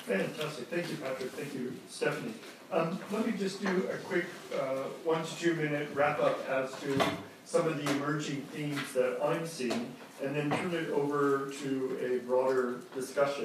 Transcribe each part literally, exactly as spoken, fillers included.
Fantastic. Thank you, Patrick. Thank you, Stephanie. Um, let me just do a quick uh, one to two minute wrap up as to some of the emerging themes that I'm seeing, and then turn it over to a broader discussion.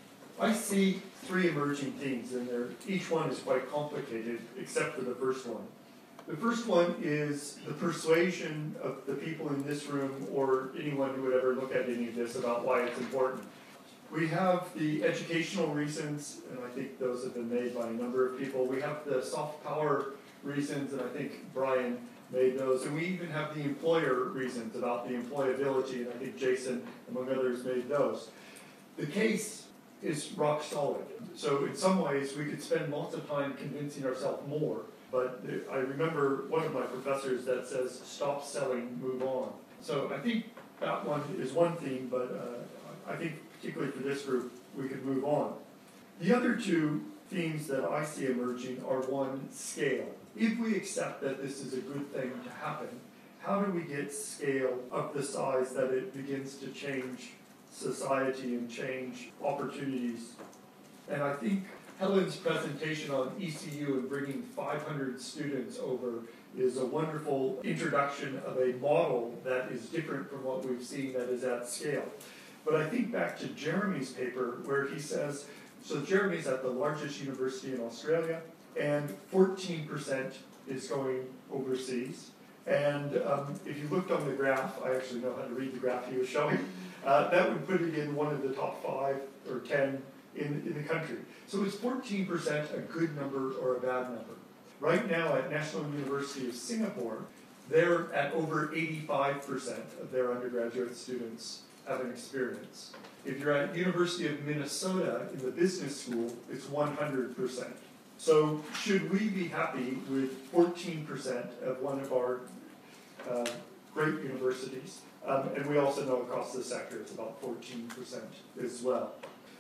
I see three emerging themes, and they're, each one is quite complicated, except for the first one. The first one is the persuasion of the people in this room, or anyone who would ever look at any of this, about why it's important. We have the educational reasons, and I think those have been made by a number of people. We have the soft power reasons, and I think Brian made those. And we even have the employer reasons about the employability, and I think Jason, among others, made those. The case is rock solid. So in some ways, we could spend lots of time convincing ourselves more. But I remember one of my professors that says, stop selling, move on. So I think that one is one theme, but uh, I think particularly for this group, we could move on. The other two themes that I see emerging are, one, scale. If we accept that this is a good thing to happen, how do we get scale of the size that it begins to change society and change opportunities? And I think Helen's presentation on E C U and bringing five hundred students over is a wonderful introduction of a model that is different from what we've seen that is at scale. But I think back to Jeremy's paper where he says, so Jeremy's at the largest university in Australia, and fourteen percent is going overseas. And um, if you looked on the graph, I actually know how to read the graph he was showing, uh, that would put it in one of the top five or ten in, in the country. So is fourteen percent a good number or a bad number? Right now at National University of Singapore, they're at over eighty-five percent of their undergraduate students have an experience. If you're at University of Minnesota in the business school, it's one hundred percent. So should we be happy with fourteen percent of one of our uh, great universities? Um, and we also know across the sector it's about fourteen percent as well.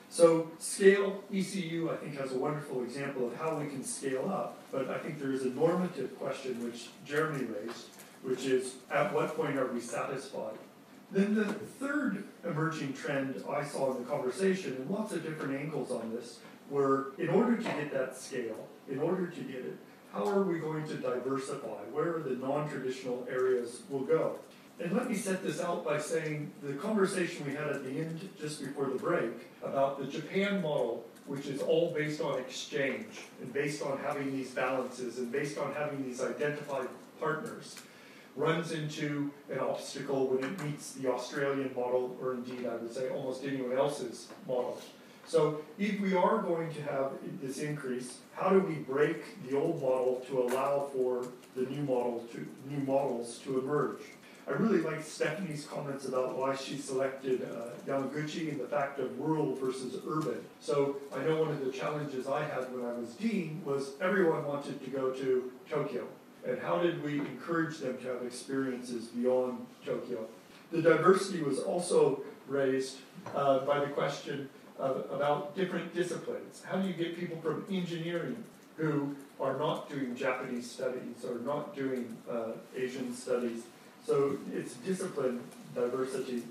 So scale, E C U I think has a wonderful example of how we can scale up, but I think there is a normative question which Jeremy raised, which is at what point are we satisfied? Then the third emerging trend I saw in the conversation, and lots of different angles on this, were in order to get that scale, in order to get it, how are we going to diversify? Where are the non-traditional areas will go? And let me set this out by saying the conversation we had at the end, just before the break, about the Japan model, which is all based on exchange, and based on having these balances, and based on having these identified partners, runs into an obstacle when it meets the Australian model, or indeed I would say almost anyone else's model. So if we are going to have this increase, how do we break the old model to allow for the new model to new models to emerge? I really like Stephanie's comments about why she selected uh, Yamaguchi and the fact of rural versus urban. So I know one of the challenges I had when I was dean was everyone wanted to go to Tokyo. And how did we encourage them to have experiences beyond Tokyo? The diversity was also raised uh, by the question of, about different disciplines. How do you get people from engineering who are not doing Japanese studies or not doing uh, Asian studies? So it's discipline diversity.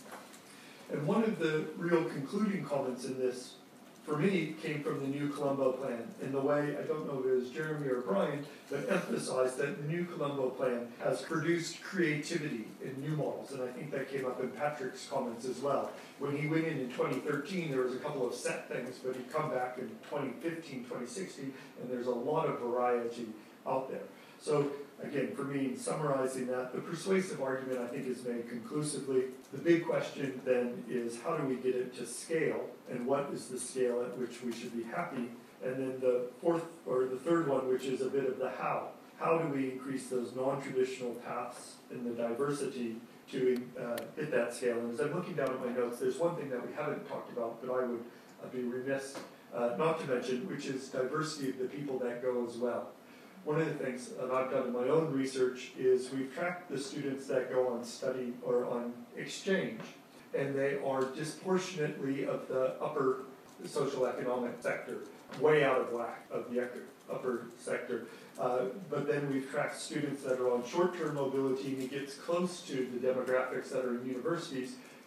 And one of the real concluding comments in this, for me, came from the New Colombo Plan, in the way, I don't know if it was Jeremy or Brian, that emphasized that the New Colombo Plan has produced creativity in new models, and I think that came up in Patrick's comments as well. When he went in in twenty thirteen, there was a couple of set things, but he'd come back in twenty fifteen, twenty sixteen, and there's a lot of variety out there. So again, for me, summarizing that, the persuasive argument I think is made conclusively. The big question then is how do we get it to scale, and what is the scale at which we should be happy? And then the fourth, or the third one, which is a bit of the how. How do we increase those non-traditional paths and the diversity to uh, hit that scale? And as I'm looking down at my notes, there's one thing that we haven't talked about, but I would I'd be remiss uh, not to mention, which is diversity of the people that go as well. One of the things that I've done in my own research is we've tracked the students that go on study or on exchange, and they are disproportionately of the upper social economic sector, way out of whack of the upper sector. Uh, but then we've tracked students that are on short-term mobility, and it gets close to the demographics that are in universities,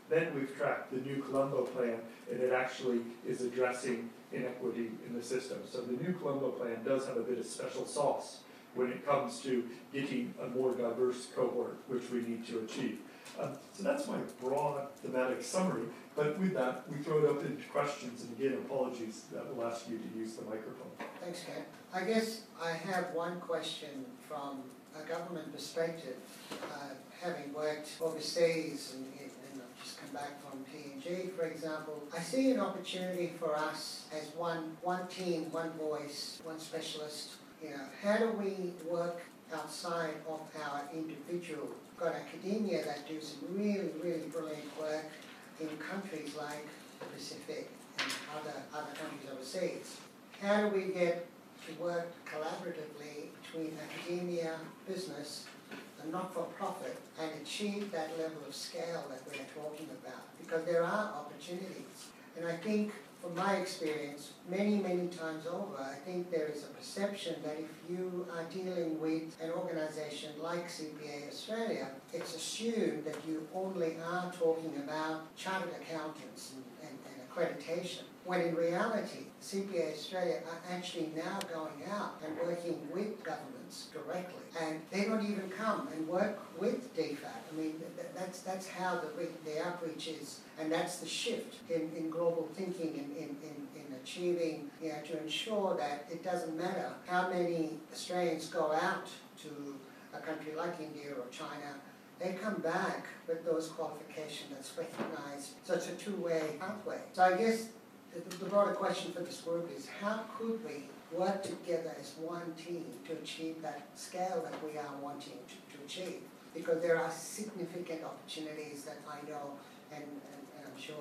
Then we've tracked the new Colombo plan, and it actually is addressing inequity in the system. So the new Colombo plan does have a bit of special sauce when it comes to getting a more diverse cohort, which we need to achieve. Um, so that's my broad thematic summary, but with that, we throw it up into questions, and again, apologies that we'll ask you to use the microphone. Thanks, Ken. I guess I have one question from a government perspective, uh, having worked overseas and, and I've just come back from P and G, for example. I see an opportunity for us as one, one team, one voice, one specialist. You know, how do we work outside of our individual? We've got academia that do some really, really brilliant work in countries like the Pacific and other, other countries overseas. How do we get to work collaboratively between academia, business, and not-for-profit and achieve that level of scale that we're talking about? Because there are opportunities. And I think, from my experience, many, many times over, I think there is a perception that if you are dealing with an organisation like C P A Australia, it's assumed that you only are talking about chartered accountants and, and, and accreditation. When in reality, C P A Australia are actually now going out and working with governments directly. And they don't even come and work with D FAT. I mean, th that's, that's how the, the outreach is. And that's the shift in, in global thinking in, in, in, in achieving, you know, to ensure that it doesn't matter how many Australians go out to a country like India or China, they come back with those qualifications that's recognised. So it's a two-way pathway. So I guess the, the broader question for this group is, how could we work together as one team to achieve that scale that we are wanting to, to achieve? Because there are significant opportunities that I know, and, and, and I'm sure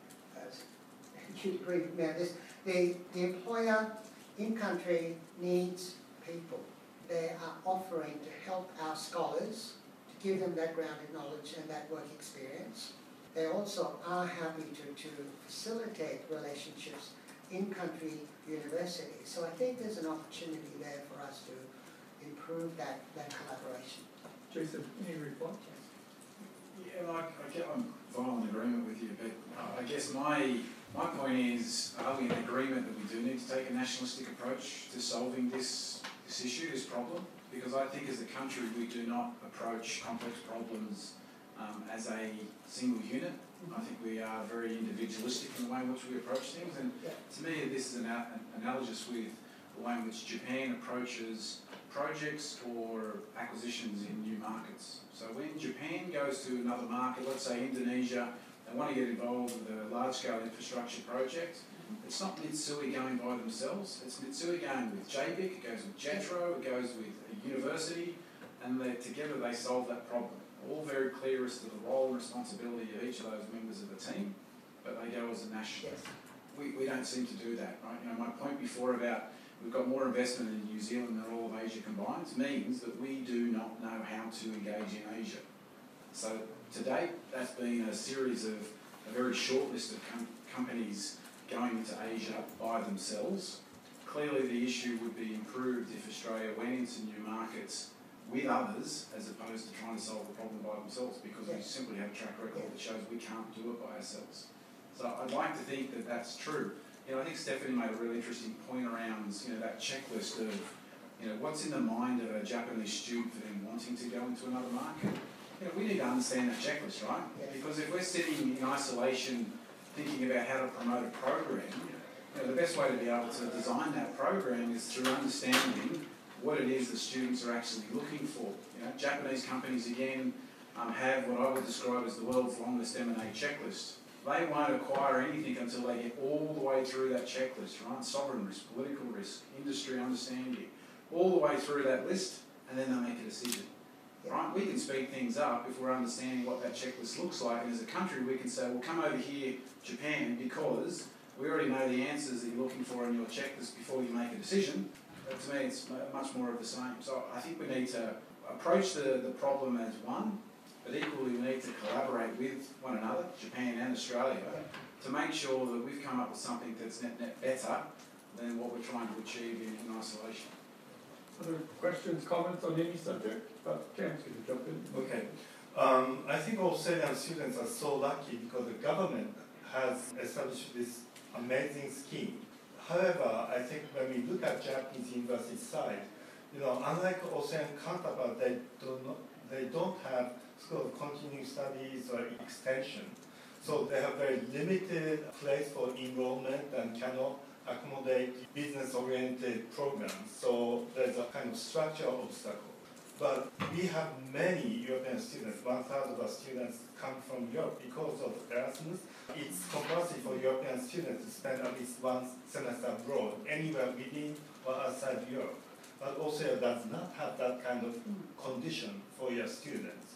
as you agree with me on this, the, the employer in country needs people. They are offering to help our scholars, to give them that grounded knowledge and that work experience. They also are happy to, to facilitate relationships in-country universities. So I think there's an opportunity there for us to improve that, that collaboration. Jason, any response? Yeah, like, I get, I'm fine in agreement with you, but uh, I guess my my point is, are we in agreement that we do need to take a nationalistic approach to solving this this issue, this problem? Because I think as a country we do not approach complex problems um, as a single unit. I think we are very individualistic in the way in which we approach things, and Yeah. to me this is an, an analogous with the way in which Japan approaches projects or acquisitions in new markets. So when Japan goes to another market, let's say Indonesia, they want to get involved with a large-scale infrastructure project, it's not Mitsui going by themselves, it's Mitsui going with J B I C, it goes with JETRO, it goes with a university, and they, together they solve that problem. All very clear as to the role and responsibility of each of those members of the team, but they go as a national. Yes. We, we don't seem to do that, right? You know, my point before about we've got more investment in New Zealand than all of Asia combined means that we do not know how to engage in Asia. So to date, that's been a series of a very short list of com companies going into Asia by themselves. Clearly the issue would be improved if Australia went into new markets with others as opposed to trying to solve the problem by themselves, because we simply have a track record that shows we can't do it by ourselves. So I'd like to think that that's true. You know, I think Stephanie made a really interesting point around, you know, that checklist of, you know, what's in the mind of a Japanese student for them wanting to go into another market. You know, we need to understand that checklist, right? Yes. Because if we're sitting in isolation thinking about how to promote a program, you know, the best way to be able to design that program is through understanding what it is the students are actually looking for. You know, Japanese companies, again, um, have what I would describe as the world's longest M and A checklist. They won't acquire anything until they get all the way through that checklist, right? Sovereign risk, political risk, industry understanding, all the way through that list, and then they make a decision, right? We can speed things up if we're understanding what that checklist looks like, and as a country we can say, well, come over here, Japan, because we already know the answers that you're looking for in your checklist before you make a decision. But to me, it's much more of the same. So I think we need to approach the, the problem as one, but equally we need to collaborate with one another, Japan and Australia, to make sure that we've come up with something that's net net better than what we're trying to achieve in, in isolation. Other questions, comments on any subject? Uh, Cam's going to jump in. Okay. Um, I think Australian students are so lucky because the government has established this amazing scheme. However, I think when we look at Japanese university side, you know, unlike Australian counterparts, they do not, they don't have school of continuing studies or extension. So they have very limited place for enrollment and cannot accommodate business-oriented programs. So there's a kind of structural obstacle. But we have many European students, one third of our students come from Europe because of Erasmus. It's compulsory for European students to spend at least one semester abroad, anywhere within or outside Europe. But Austria does not have that kind of condition for your students.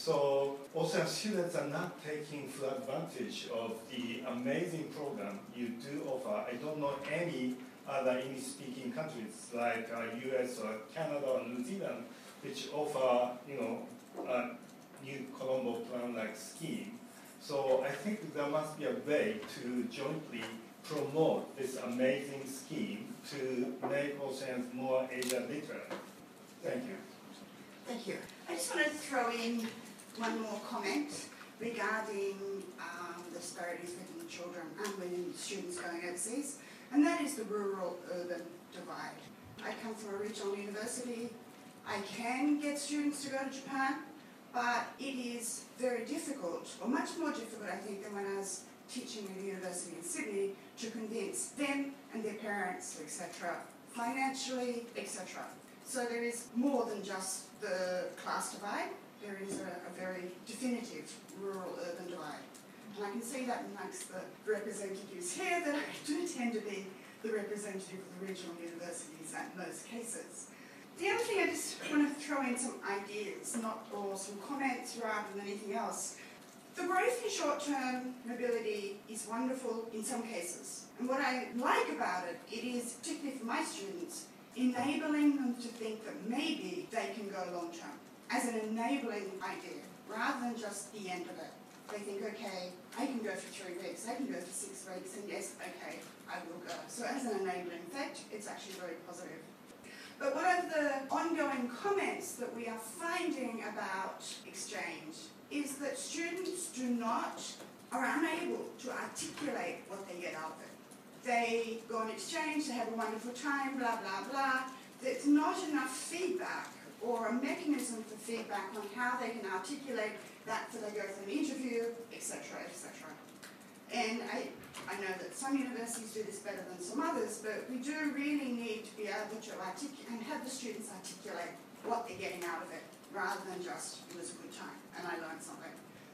So Austrian students are not taking full advantage of the amazing program you do offer. I don't know any other English-speaking countries like uh, U S or Canada or New Zealand which offer, you know, a new Colombo plan-like scheme. So I think there must be a way to jointly promote this amazing scheme to make Australians more Asia literate. Thank you. Thank you. I just want to throw in one more comment regarding um, the disparities within children and within students going overseas, and that is the rural-urban divide. I come from a regional university. I can get students to go to Japan, but it is very difficult, or much more difficult, I think, than when I was teaching at a university in Sydney, to convince them and their parents, et cetera, financially, et cetera. So there is more than just the class divide. There is a, a very definitive rural-urban divide. And I can see that amongst the representatives here that I do tend to be the representative of the regional universities in most cases. The other thing I just want to throw in some ideas, not or some comments rather than anything else. The growth in short-term mobility is wonderful in some cases. And what I like about it, it is, particularly for my students, enabling them to think that maybe they can go long-term as an enabling idea, rather than just the end of it. They think, okay, I can go for three weeks, I can go for six weeks, and yes, okay, I will go. So as an enabling effect, it's actually very positive. But one of the ongoing comments that we are finding about exchange is that students do not, are unable to articulate what they get out of it. They go on exchange, they have a wonderful time, blah, blah, blah. There's not enough feedback or a mechanism for feedback on how they can articulate that so they go for an interview, et cetera, et cetera. And I, I know that some universities do this better than some others, but we do really need to be able to articulate and have the students articulate what they're getting out of it, rather than just, it was a good time and I learned something.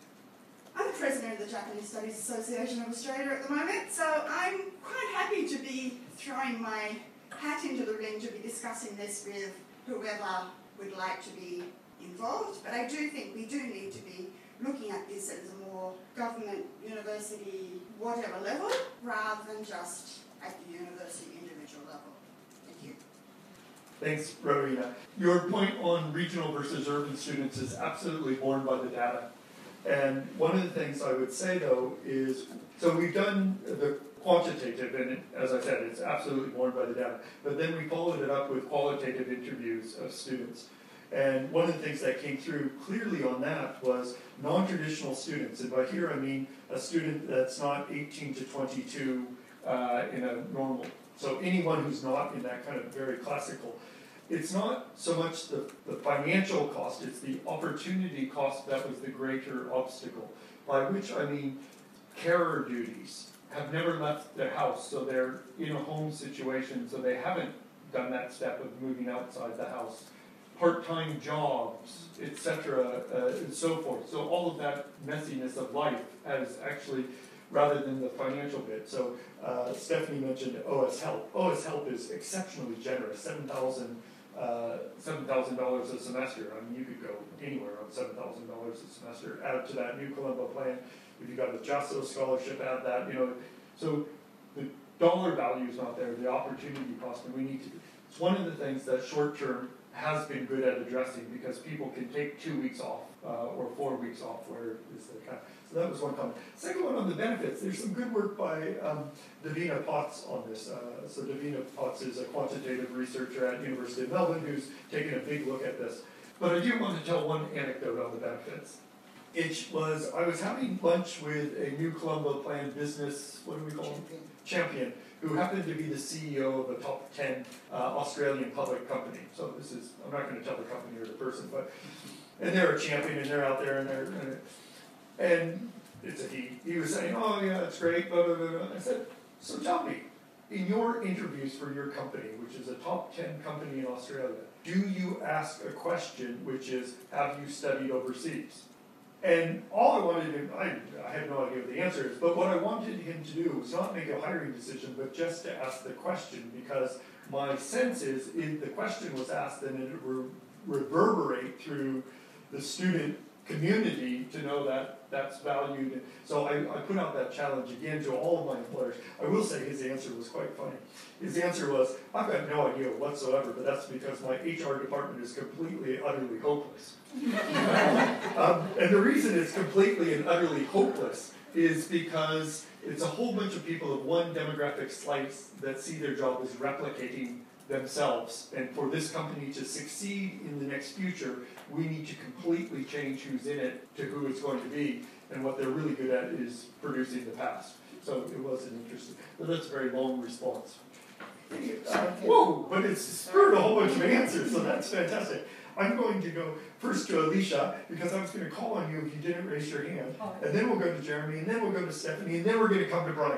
I'm the president of the Japanese Studies Association of Australia at the moment, so I'm quite happy to be throwing my hat into the ring to be discussing this with whoever would like to be involved. But I do think we do need to be looking at this as a more government, university, whatever level, rather than just at the university individual level. Thank you. Thanks, Rowena. Your point on regional versus urban students is absolutely borne by the data. And one of the things I would say, though, is, so we've done the quantitative, and it, as I said, it's absolutely borne by the data, but then we followed it up with qualitative interviews of students. And one of the things that came through clearly on that was non-traditional students. And by here I mean a student that's not eighteen to twenty-two uh, in a normal, so anyone who's not in that kind of very classical. It's not so much the, the financial cost, it's the opportunity cost that was the greater obstacle. By which I mean carer duties, have never left their house, so they're in a home situation, so they haven't done that step of moving outside the house. Part-time jobs, et cetera, uh, and so forth. So all of that messiness of life has actually, rather than the financial bit. So uh, Stephanie mentioned O S Help. O S Help is exceptionally generous, seven thousand uh, seven thousand dollars a semester. I mean, you could go anywhere on seven thousand dollars a semester. Add to that new Colombo plan. If you got a JASO scholarship, add that. You know, so the dollar value is not there. The opportunity cost, and we need to. It's one of the things that short-term has been good at addressing, because people can take two weeks off uh, or four weeks off, where is the kind of, so that was one comment. Second one on the benefits, there's some good work by um, Davina Potts on this. Uh, so Davina Potts is a quantitative researcher at University of Melbourne who's taken a big look at this. But I do want to tell one anecdote on the benefits. It was, I was having lunch with a New Colombo planned business, what do we call him? Champion. Champion, who happened to be the C E O of a top ten uh, Australian public company. So this is, I'm not going to tell the company or the person, but, and they're a champion and they're out there and they're, and, and it's a he. He was saying, oh yeah, that's great, blah, blah, blah, blah. I said, so tell me, in your interviews for your company, which is a top ten company in Australia, do you ask a question which is, have you studied overseas? And all I wanted him, I, I have no idea what the answer is, but what I wanted him to do was not make a hiring decision, but just to ask the question, because my sense is, if the question was asked, then it would reverberate through the student community to know that that's valued. So I, I put out that challenge again to all of my employers. I will say his answer was quite funny. His answer was, I've got no idea whatsoever, but that's because my H R department is completely, utterly hopeless. um, and the reason it's completely and utterly hopeless is because it's a whole bunch of people of one demographic slice that see their job as replicating themselves. And for this company to succeed in the next future, we need to completely change who's in it to who it's going to be. And what they're really good at is producing the past. So it was an interesting, but that's a very long response. Uh, whoa, but it's spurred a whole bunch of answers, so that's fantastic. I'm going to go first to Alicia, because I was going to call on you if you didn't raise your hand. And then we'll go to Jeremy, and then we'll go to Stephanie, and then we're going to come to Brian.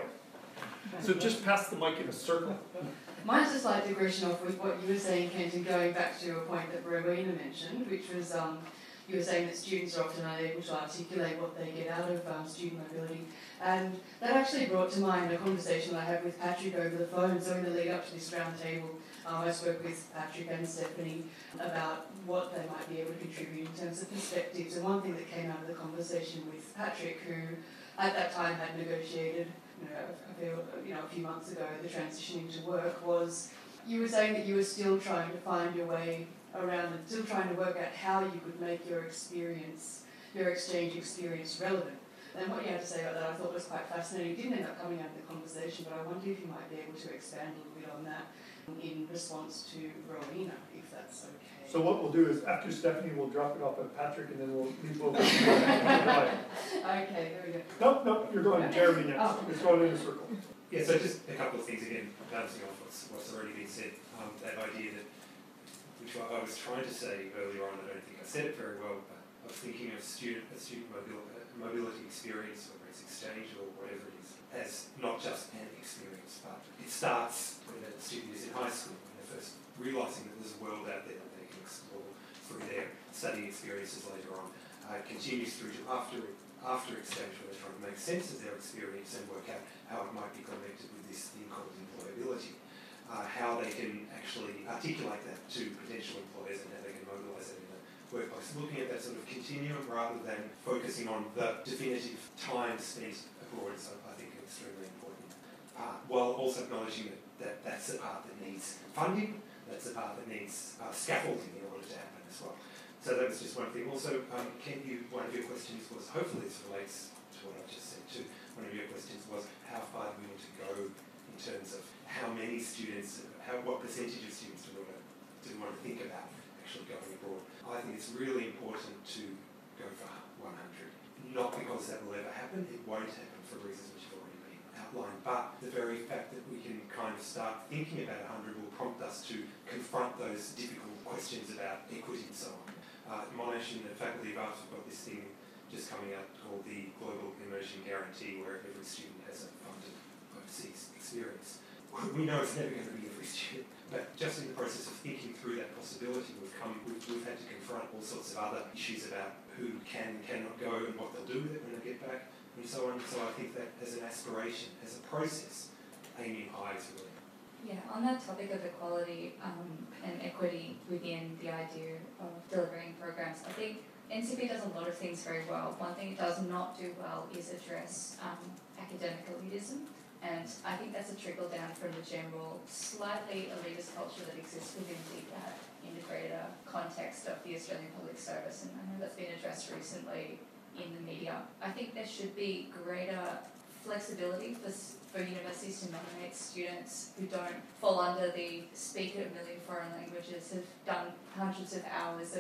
So just pass the mic in a circle. Mine's a slight digression off with what you were saying, Kent, and going back to a point that Rowena mentioned, which was um, you were saying that students are often unable to articulate what they get out of um, student mobility. And that actually brought to mind a conversation I had with Patrick over the phone. So in the lead up to this round table, um, I spoke with Patrick and Stephanie about what they might be able to contribute in terms of perspectives. And one thing that came out of the conversation with Patrick, who at that time had negotiated You know, a few, you know, a few months ago, the transitioning to work, was you were saying that you were still trying to find your way around and still trying to work out how you could make your experience, your exchange experience relevant. And what you had to say about that I thought was quite fascinating. It didn't end up coming out of the conversation, but I wonder if you might be able to expand a little bit on that in response to Rowena, if that's okay. So what we'll do is, after Stephanie, we'll drop it off at Patrick, and then we'll leave over to Brian. Okay, there we go. Nope, nope, you're going to Jeremy next. Oh. It's going in a circle. Yeah, so just a couple of things again, bouncing off what's, what's already been said. Um, that idea that, which I was trying to say earlier on, I don't think I said it very well, but I was thinking of student, a student mobility, mobility experience, whether it's exchange or whatever it is, as not just an experience, but it starts when a student is in high school, when they're first realising that there's a world out there that they can explore through their studying experiences later on. Uh, it continues through to after after exchange, where they're trying to make sense of their experience and work out how it might be connected with this thing called employability. Uh, how they can actually articulate that to potential employers and how they can mobilise it in the workplace. Looking at that sort of continuum rather than focusing on the definitive time spent abroad is, I think, an extremely important part, while also acknowledging that, that that's the part that needs funding, that's the part that needs uh, scaffolding in order to happen as well. So that was just one thing. Also, um, Ken, you, one of your questions was, hopefully this relates to what I've just said too, one of your questions was how far do we want to go in terms of how many students, how, what percentage of students do we want to, do we want to think about actually going abroad. I think it's really important to go for one hundred. Not because that will ever happen, it won't happen for reasons which have already been outlined, but the very fact that we can kind of start thinking about one hundred will prompt us to confront those difficult questions about equity and so on. Uh, Monash and the Faculty of Arts have got this thing just coming out called the Global Immersion Guarantee, where every student has a funded overseas experience. We know it's never going to be every student, but just in the process of thinking through that possibility, we've come, we've, we've had to confront all sorts of other issues about who can and cannot go and what they'll do with it when they get back, and so on. So I think that as an aspiration, as a process, aiming high is really. Yeah, on that topic of equality um, and equity within the idea of delivering programs, I think N C P does a lot of things very well. One thing it does not do well is address um, academic elitism, and I think that's a trickle down from the general slightly elitist culture that exists within the uh, integrator context of the Australian Public Service, and I know that's been addressed recently in the media. I think there should be greater flexibility for, for universities to nominate students who don't fall under the speak a million foreign languages, have done hundreds of hours of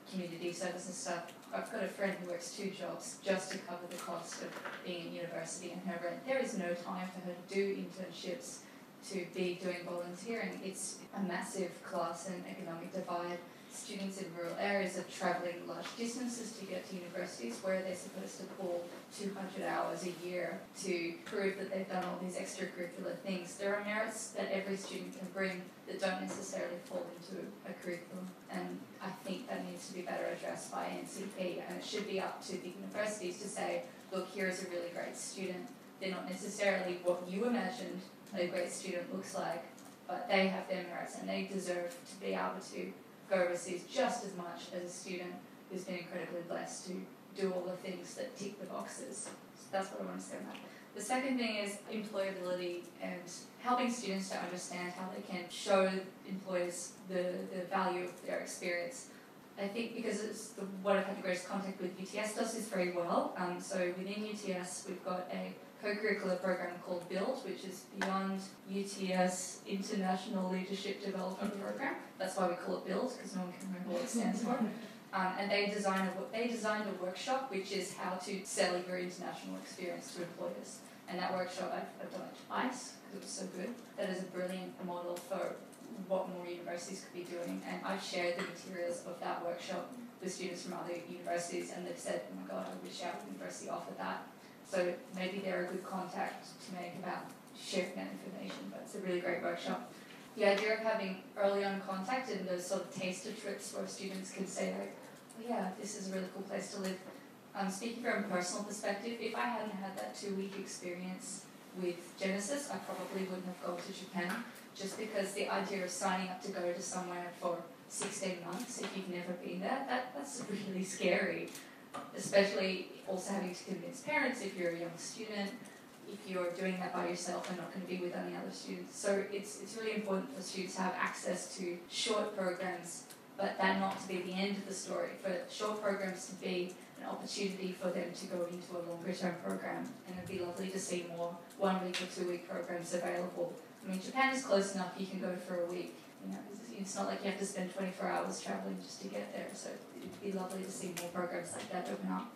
community service and stuff. I've got a friend who works two jobs just to cover the cost of being in university and her rent. There is no time for her to do internships, to be doing volunteering. It's a massive class and economic divide. Students in rural areas are travelling large distances to get to universities where they're supposed to pull two hundred hours a year to prove that they've done all these extracurricular things. There are merits that every student can bring that don't necessarily fall into a curriculum, and I think that needs to be better addressed by N C P, and it should be up to the universities to say, look, here is a really great student. They're not necessarily what you imagined a great student looks like, but they have their merits and they deserve to be able to go overseas just as much as a student who's been incredibly blessed to do all the things that tick the boxes. So that's what I want to say about that. The second thing is employability and helping students to understand how they can show employers the, the value of their experience. I think because it's the, what I've had the greatest contact with U T S does this very well. Um, so within U T S we've got a co-curricular program called BUILD, which is Beyond U T S International Leadership Development Program. That's why we call it BUILD, because no one can remember what it stands for. Um, and they designed, a, they designed a workshop which is how to sell your international experience to employers. And that workshop, I've, I've done it twice because it was so good. That is a brilliant model for what more universities could be doing. And I've shared the materials of that workshop with students from other universities, and they've said, oh my God, I wish our university offered that. So maybe they're a good contact to make about sharing that information, but it's a really great workshop. The idea of having early on contact and those sort of taster trips where students can say, like, oh yeah, this is a really cool place to live. Um, speaking from a personal perspective, if I hadn't had that two-week experience with Genesis, I probably wouldn't have gone to Japan, just because the idea of signing up to go to somewhere for sixteen months, if you've never been there, that, that's really scary. Especially also having to convince parents if you're a young student, if you're doing that by yourself and not going to be with any other students. So it's it's really important for students to have access to short programs, but that not to be the end of the story, for short programs to be an opportunity for them to go into a longer term program. And it'd be lovely to see more one week or two week programs available. I mean, Japan is close enough, you can go for a week. You know, it's not like you have to spend twenty-four hours traveling just to get there. So it'd be lovely to see more programs like that open up.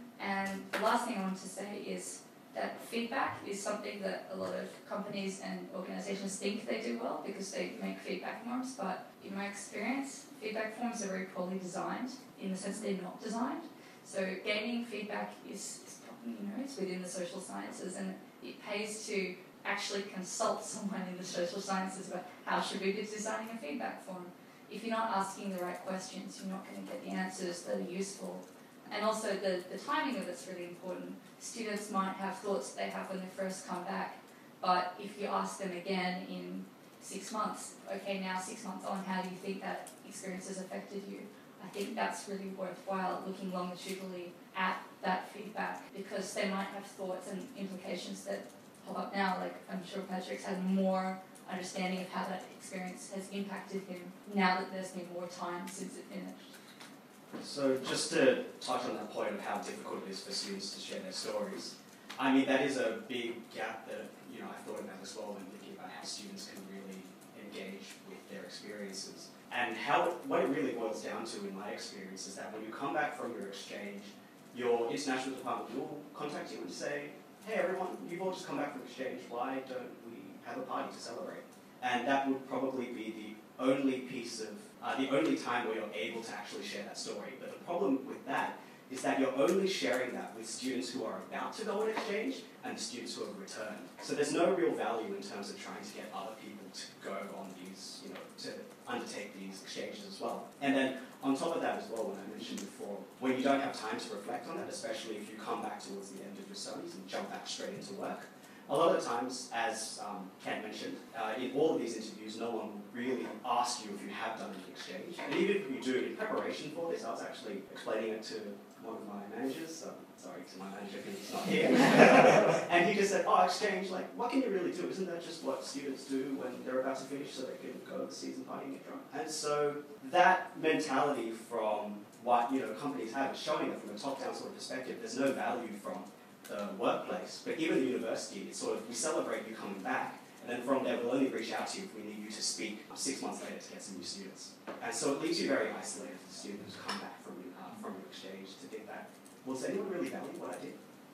And the last thing I want to say is that feedback is something that a lot of companies and organizations think they do well because they make feedback forms, but in my experience, feedback forms are very poorly designed in the sense they're not designed. So gaining feedback is, is you know, it's within the social sciences, and it pays to actually consult someone in the social sciences about how should we be designing a feedback form. If you're not asking the right questions, you're not going to get the answers that are useful. And also the, the timing of it's really important. Students might have thoughts they have when they first come back, but if you ask them again in six months, okay, now six months on, how do you think that experience has affected you? I think that's really worthwhile, looking longitudinally at that feedback, because they might have thoughts and implications that pop up now. Like, I'm sure Patrick's had more understanding of how that experience has impacted him now that there's been more time since it finished. So just to touch on that point of how difficult it is for students to share their stories, I mean, that is a big gap that, you know, I thought about as well when thinking about how students can really engage with their experiences. And how, what it really boils down to in my experience is that when you come back from your exchange, your international department will contact you and say, hey everyone, you've all just come back from exchange, why don't we have a party to celebrate? And that would probably be the only piece of, uh, the only time where you're able to actually share that story. But the problem with that is that you're only sharing that with students who are about to go on exchange and the students who have returned. So there's no real value in terms of trying to get other people to go on these, you know, to undertake these exchanges as well. And then on top of that as well, when I mentioned before, when you don't have time to reflect on that, especially if you come back towards the end of your studies and jump back straight into work, a lot of times, as um, Ken mentioned, uh, in all of these interviews, no one will really ask you if you have done an exchange. And even if you do, in preparation for this, I was actually explaining it to one of my managers, so sorry to my manager because he's not here. And he just said, oh, exchange, like, what can you really do? Isn't that just what students do when they're about to finish so they can go overseas and party and get drunk? And so that mentality from what, you know, companies have is showing that from a top-down sort of perspective, there's no value from the workplace. But even the university, it's sort of, we celebrate you coming back, and And then from there, we'll only reach out to you if we need you to speak six months later to get some new students. And so it leaves you very isolated as a student who's come back from, uh, from your exchange to think that, well, does anyone really value what I did?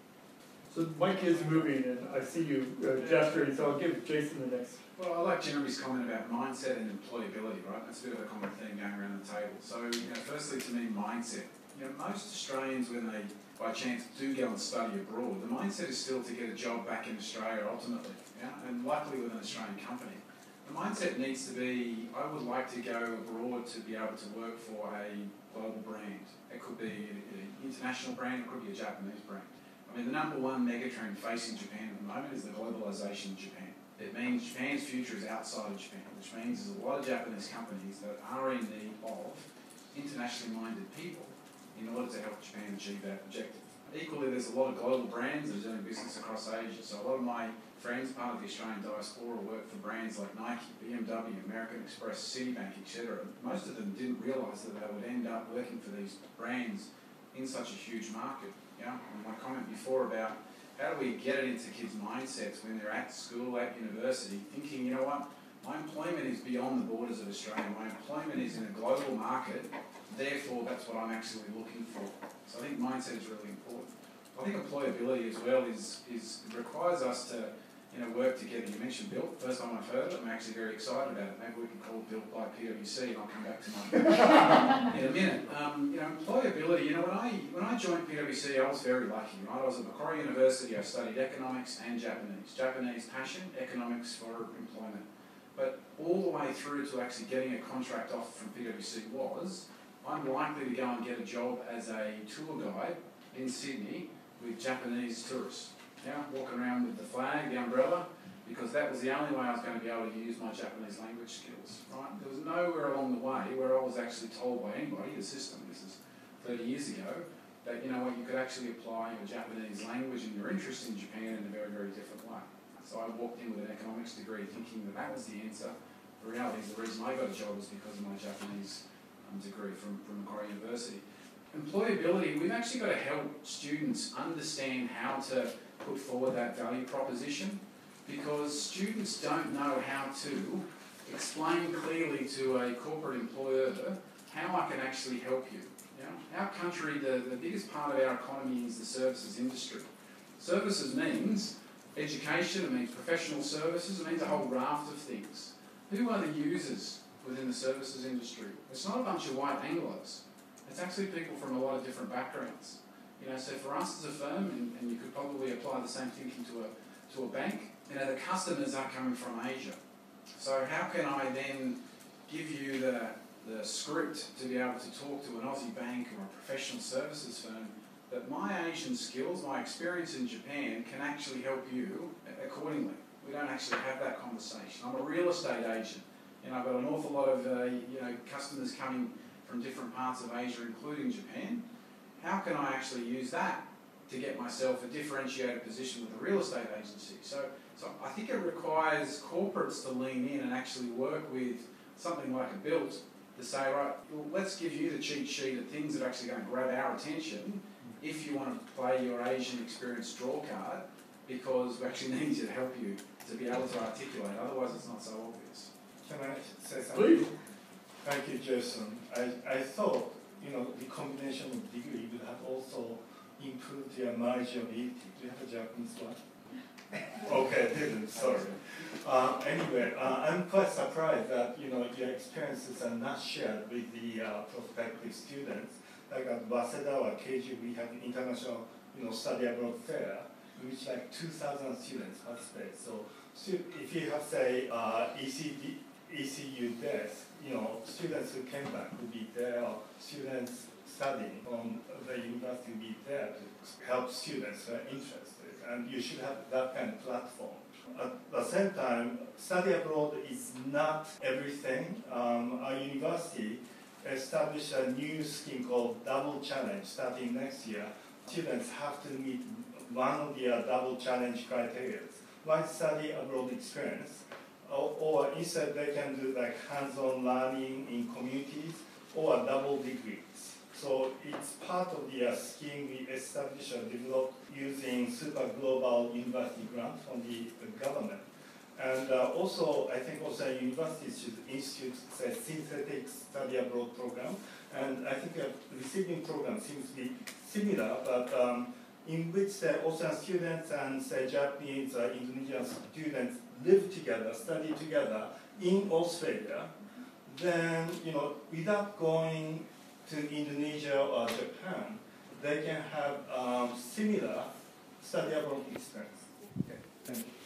So Mike is moving, and I see you uh, gesturing, so I'll give Jason the next. Well, I like Jeremy's comment about mindset and employability, right? That's a bit of a common theme going around the table. So, you know, firstly to me, mindset. You know, most Australians, when they, by chance, do go and study abroad, the mindset is still to get a job back in Australia ultimately, yeah? And likely with an Australian company. The mindset needs to be, I would like to go abroad to be able to work for a global brand. It could be an international brand, it could be a Japanese brand. I mean, the number one megatrend facing Japan at the moment is the globalisation of Japan. It means Japan's future is outside of Japan, which means there's a lot of Japanese companies that are in need of internationally minded people in order to help Japan achieve that objective. Equally, there's a lot of global brands that are doing business across Asia. So a lot of my friends, part of the Australian diaspora, work for brands like Nike, B M W, American Express, Citibank, et cetera. Most of them didn't realise that they would end up working for these brands in such a huge market. Yeah, and my comment before about how do we get it into kids' mindsets when they're at school, at university, thinking, you know what, my employment is beyond the borders of Australia, my employment is in a global market, therefore that's what I'm actually looking for. So I think mindset is really important. I think employability as well is, is it requires us to, you know, work together. You mentioned Built, first time I've heard of it, I'm actually very excited about it. Maybe we can call it Built by P W C and I'll come back to my in a minute. Um, you know, employability, you know, when I when I joined P W C, I was very lucky, right? I was at Macquarie University, I studied economics and Japanese. Japanese passion, economics for employment. But all the way through to actually getting a contract offer from P W C was, I'm likely to go and get a job as a tour guide in Sydney with Japanese tourists. Yeah, walking around with the flag, the umbrella, because that was the only way I was going to be able to use my Japanese language skills, right? There was nowhere along the way where I was actually told by anybody, the system, this is thirty years ago, that, you know what, you could actually apply your Japanese language and your interest in Japan in a very, very different way. So I walked in with an economics degree thinking that that was the answer. The reality is the reason I got a job was because of my Japanese um, degree from, from Macquarie University. Employability, we've actually got to help students understand how to put forward that value proposition, because students don't know how to explain clearly to a corporate employer how I can actually help you. You know, our country, the, the biggest part of our economy is the services industry. Services means education, it means professional services, it means a whole raft of things. Who are the users within the services industry? It's not a bunch of white Anglos. It's actually people from a lot of different backgrounds. You know, so for us as a firm, and, and you could probably apply the same thinking to a, to a bank, you know, the customers are coming from Asia. So how can I then give you the, the script to be able to talk to an Aussie bank or a professional services firm that my Asian skills, my experience in Japan can actually help you accordingly? We don't actually have that conversation. I'm a real estate agent, and I've got an awful lot of uh, you know, customers coming from different parts of Asia, including Japan. How can I actually use that to get myself a differentiated position with a real estate agency? So, so I think it requires corporates to lean in and actually work with something like a Built to say, right, well, let's give you the cheat sheet of things that are actually going to grab our attention if you want to play your Asian experience draw card, because we actually need to help you to be able to articulate, otherwise it's not so obvious. Can I say something? Please. Thank you, Jason. I, I thought, you know, the combination of degree would have also improved your marginality. Do you have a Japanese one? Okay, I didn't, sorry. Uh, anyway, uh, I'm quite surprised that, you know, your experiences are not shared with the uh, prospective students. Like at Waseda or K G, we have the international, you know, study abroad fair, in which like two thousand students participate. So, if you have, say, uh, E C D, E C U desk, you know, students who came back will be there, or students studying from the university will be there to help students who are interested, and you should have that kind of platform. At the same time, study abroad is not everything. Um, our university established a new scheme called Double Challenge starting next year. Students have to meet one of the uh, Double Challenge criteria. One study abroad experience, or, or instead they can do like hands-on learning in communities, or double degrees. So it's part of the uh, scheme we established and developed using Super Global University grant from the, the government. And uh, also, I think also universities should institute a synthetic study abroad program. And I think a receiving program seems to be similar, but um, in which the Australian students and say Japanese, uh, Indonesian students live together, study together in Australia. Then, you know, without going to Indonesia or Japan, they can have um, similar study abroad experience. Okay, thank you.